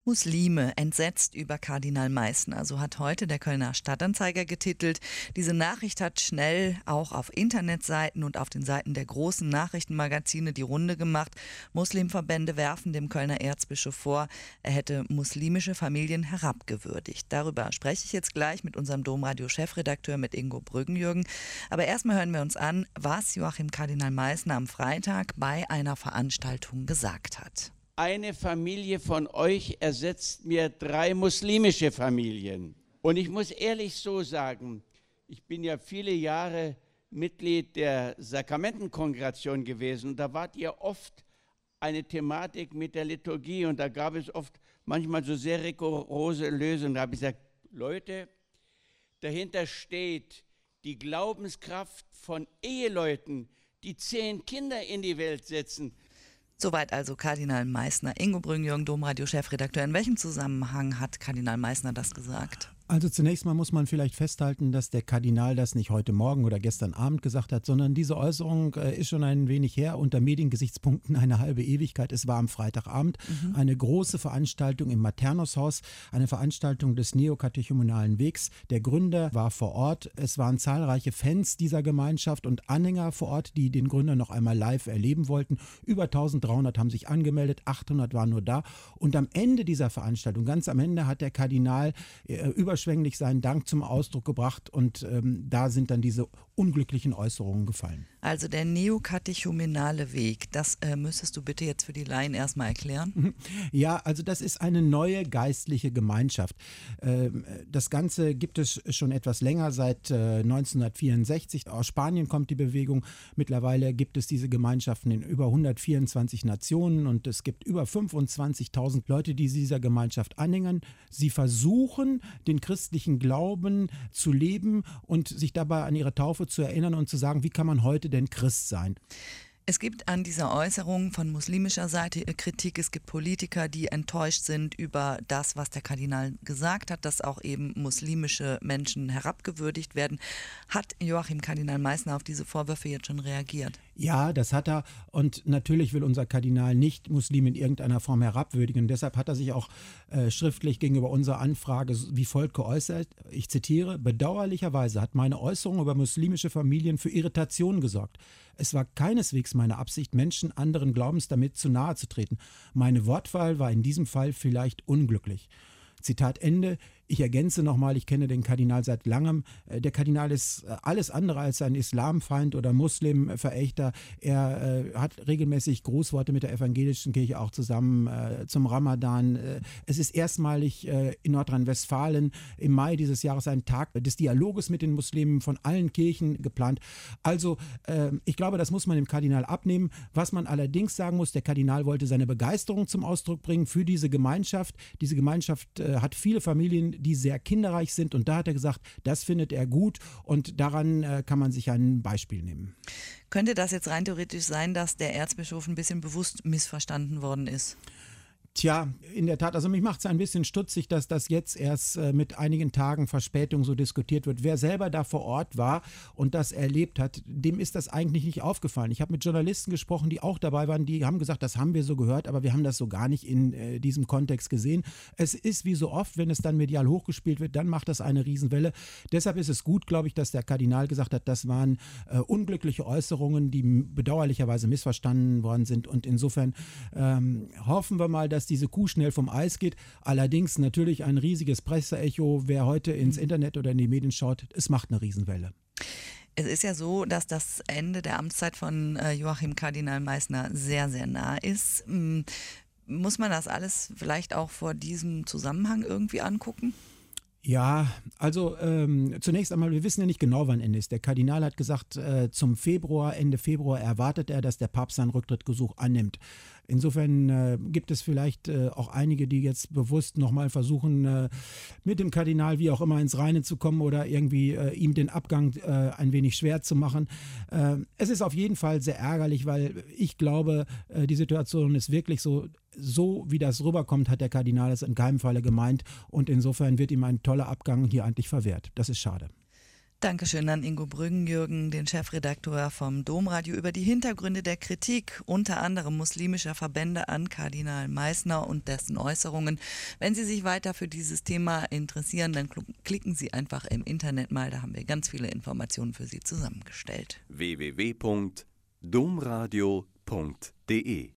Muslime entsetzt über Kardinal Meissner. So hat heute der Kölner Stadtanzeiger getitelt. Diese Nachricht hat schnell auch auf Internetseiten und auf den Seiten der großen Nachrichtenmagazine die Runde gemacht. Muslimverbände werfen dem Kölner Erzbischof vor, er hätte muslimische Familien herabgewürdigt. Darüber spreche ich jetzt gleich mit unserem Domradio-Chefredakteur, mit Ingo Brüggenjürgen. Aber erstmal hören wir uns an, was Joachim Kardinal Meissner am Freitag bei einer Veranstaltung gesagt hat. Eine Familie von euch ersetzt mir 3 muslimische Familien. Und ich muss ehrlich so sagen, ich bin ja viele Jahre Mitglied der Sakramentenkongregation gewesen. Und da wart ihr oft eine Thematik mit der Liturgie. Und da gab es oft manchmal so sehr rigorose Lösungen. Da habe ich gesagt, Leute, dahinter steht die Glaubenskraft von Eheleuten, die 10 Kinder in die Welt setzen. Soweit also Kardinal Meissner. Ingo Brüggenjürgen, Domradio-Chefredakteur. In welchem Zusammenhang hat Kardinal Meissner das gesagt? Also zunächst mal muss man vielleicht festhalten, dass der Kardinal das nicht heute Morgen oder gestern Abend gesagt hat, sondern diese Äußerung ist schon ein wenig her, unter Mediengesichtspunkten eine halbe Ewigkeit. Es war am Freitagabend eine große Veranstaltung im Maternushaus, eine Veranstaltung des Neokatechumenalen Wegs. Der Gründer war vor Ort. Es waren zahlreiche Fans dieser Gemeinschaft und Anhänger vor Ort, die den Gründer noch einmal live erleben wollten. Über 1300 haben sich angemeldet, 800 waren nur da. Und am Ende dieser Veranstaltung, ganz am Ende, hat der Kardinal überschwänglich seinen Dank zum Ausdruck gebracht und da sind dann diese unglücklichen Äußerungen gefallen. Also der neokatechumenale Weg, das müsstest du bitte jetzt für die Laien erstmal erklären. Ja, also das ist eine neue geistliche Gemeinschaft. Das Ganze gibt es schon etwas länger, seit 1964. Aus Spanien kommt die Bewegung. Mittlerweile gibt es diese Gemeinschaften in über 124 Nationen und es gibt über 25.000 Leute, die dieser Gemeinschaft anhängen. Sie versuchen, den christlichen Glauben zu leben und sich dabei an ihre Taufe zu erinnern und zu sagen, wie kann man heute denn Christ sein? Es gibt an dieser Äußerung von muslimischer Seite Kritik. Es gibt Politiker, die enttäuscht sind über das, was der Kardinal gesagt hat, dass auch eben muslimische Menschen herabgewürdigt werden. Hat Joachim Kardinal Meissner auf diese Vorwürfe jetzt schon reagiert? Ja, das hat er und natürlich will unser Kardinal nicht Muslime in irgendeiner Form herabwürdigen. Deshalb hat er sich auch schriftlich gegenüber unserer Anfrage wie folgt geäußert. Ich zitiere, bedauerlicherweise hat meine Äußerung über muslimische Familien für Irritationen gesorgt. Es war keineswegs meine Absicht, Menschen anderen Glaubens damit zu nahe zu treten. Meine Wortwahl war in diesem Fall vielleicht unglücklich. Zitat Ende. Ich ergänze nochmal, ich kenne den Kardinal seit langem. Der Kardinal ist alles andere als ein Islamfeind oder Muslimverächter. Er hat regelmäßig Grußworte mit der evangelischen Kirche auch zusammen zum Ramadan. Es ist erstmalig in Nordrhein-Westfalen im Mai dieses Jahres ein Tag des Dialoges mit den Muslimen von allen Kirchen geplant. Also ich glaube, das muss man dem Kardinal abnehmen. Was man allerdings sagen muss, der Kardinal wollte seine Begeisterung zum Ausdruck bringen für diese Gemeinschaft. Diese Gemeinschaft hat viele Familien, die sehr kinderreich sind und da hat er gesagt, das findet er gut und daran kann man sich ein Beispiel nehmen. Könnte das jetzt rein theoretisch sein, dass der Erzbischof ein bisschen bewusst missverstanden worden ist? Tja, in der Tat, also mich macht es ein bisschen stutzig, dass das jetzt erst mit einigen Tagen Verspätung so diskutiert wird. Wer selber da vor Ort war und das erlebt hat, dem ist das eigentlich nicht aufgefallen. Ich habe mit Journalisten gesprochen, die auch dabei waren, die haben gesagt, das haben wir so gehört, aber wir haben das so gar nicht in diesem Kontext gesehen. Es ist wie so oft, wenn es dann medial hochgespielt wird, dann macht das eine Riesenwelle. Deshalb ist es gut, glaube ich, dass der Kardinal gesagt hat, das waren unglückliche Äußerungen, die bedauerlicherweise missverstanden worden sind und insofern hoffen wir mal, dass diese Kuh schnell vom Eis geht. Allerdings natürlich ein riesiges Presseecho. Wer heute ins Internet oder in die Medien schaut, es macht eine Riesenwelle. Es ist ja so, dass das Ende der Amtszeit von Joachim Kardinal Meissner sehr, sehr nah ist. Muss man das alles vielleicht auch vor diesem Zusammenhang irgendwie angucken? Ja, also zunächst einmal, wir wissen ja nicht genau, wann Ende ist. Der Kardinal hat gesagt, zum Februar, Ende Februar erwartet er, dass der Papst seinen Rücktrittsgesuch annimmt. Insofern gibt es vielleicht auch einige, die jetzt bewusst nochmal versuchen, mit dem Kardinal wie auch immer ins Reine zu kommen oder irgendwie ihm den Abgang ein wenig schwer zu machen. Es ist auf jeden Fall sehr ärgerlich, weil ich glaube, die Situation ist wirklich so wie das rüberkommt, hat der Kardinal es in keinem Falle gemeint und insofern wird ihm ein toller Abgang hier eigentlich verwehrt. Das ist schade. Dankeschön an Ingo Brüggenjürgen, den Chefredakteur vom Domradio, über die Hintergründe der Kritik, unter anderem muslimischer Verbände an Kardinal Meissner und dessen Äußerungen. Wenn Sie sich weiter für dieses Thema interessieren, dann klicken Sie einfach im Internet mal, da haben wir ganz viele Informationen für Sie zusammengestellt. www.domradio.de